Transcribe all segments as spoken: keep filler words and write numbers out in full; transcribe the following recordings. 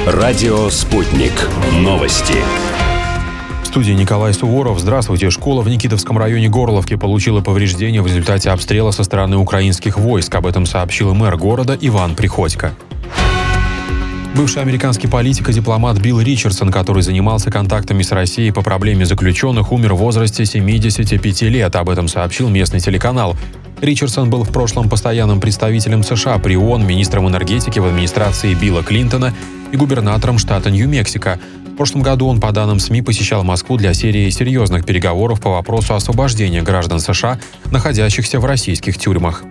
Радио «Спутник». Новости. В студии Николай Суворов. Здравствуйте. Школа в Никитовском районе Горловки получила повреждения в результате обстрела со стороны украинских войск. Об этом сообщил мэр города Иван Приходько. Бывший американский политик и дипломат Билл Ричардсон, который занимался контактами с Россией по проблеме заключенных, умер в возрасте семидесяти пяти лет. Об этом сообщил местный телеканал. Ричардсон был в прошлом постоянным представителем США при ООН, министром энергетики в администрации Билла Клинтона и губернатором штата Нью-Мексико. В прошлом году он, по данным СМИ, посещал Москву для серии серьезных переговоров по вопросу освобождения граждан США, находящихся в российских тюрьмах.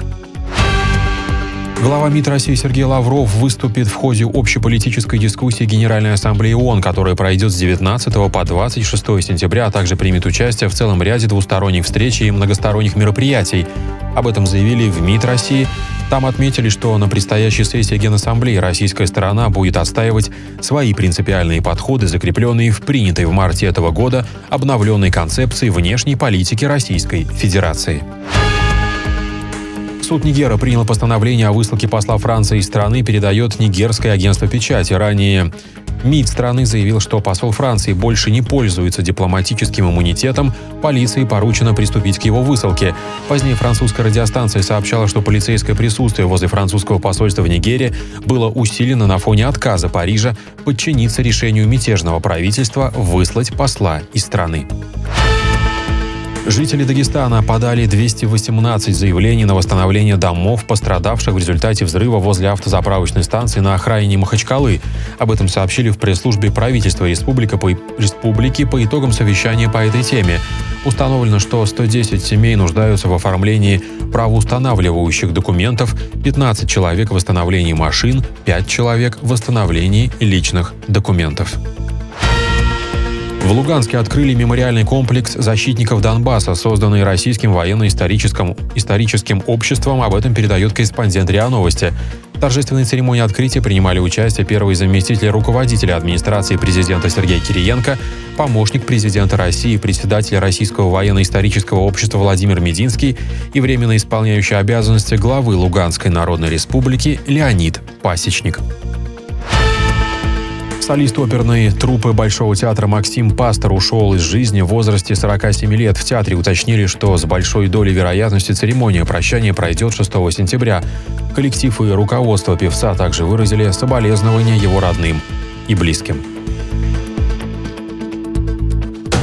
Глава МИД России Сергей Лавров выступит в ходе общеполитической дискуссии Генеральной Ассамблеи ООН, которая пройдет с девятнадцатого по двадцать шестое сентября, а также примет участие в целом ряде двусторонних встреч и многосторонних мероприятий. Об этом заявили в МИД России. Там отметили, что на предстоящей сессии Генассамблеи российская сторона будет отстаивать свои принципиальные подходы, закрепленные в принятой в марте этого года обновленной концепции внешней политики Российской Федерации. Суд Нигера принял постановление о высылке посла Франции из страны, передает нигерское агентство печати. Ранее МИД страны заявил, что посол Франции больше не пользуется дипломатическим иммунитетом, полиции поручено приступить к его высылке. Позднее французская радиостанция сообщала, что полицейское присутствие возле французского посольства в Нигере было усилено на фоне отказа Парижа подчиниться решению мятежного правительства выслать посла из страны. Жители Дагестана подали двести восемнадцать заявлений на восстановление домов, пострадавших в результате взрыва возле автозаправочной станции на окраине Махачкалы. Об этом сообщили в пресс-службе правительства республики по, республики по итогам совещания по этой теме. Установлено, что сто десять семей нуждаются в оформлении правоустанавливающих документов, пятнадцать человек в восстановлении машин, пять человек в восстановлении личных документов. В Луганске открыли мемориальный комплекс защитников Донбасса, созданный Российским военно-историческим историческим обществом. Об этом передает корреспондент РИА Новости. В торжественной церемонии открытия принимали участие первый заместитель руководителя администрации президента Сергей Кириенко, помощник президента России, председатель Российского военно-исторического общества Владимир Мединский и временно исполняющий обязанности главы Луганской Народной Республики Леонид Пасечник. Солист оперной труппы Большого театра Максим Пастор ушел из жизни в возрасте сорока семи лет. В театре уточнили, что с большой долей вероятности церемония прощания пройдет шестого сентября. Коллектив и руководство певца также выразили соболезнования его родным и близким.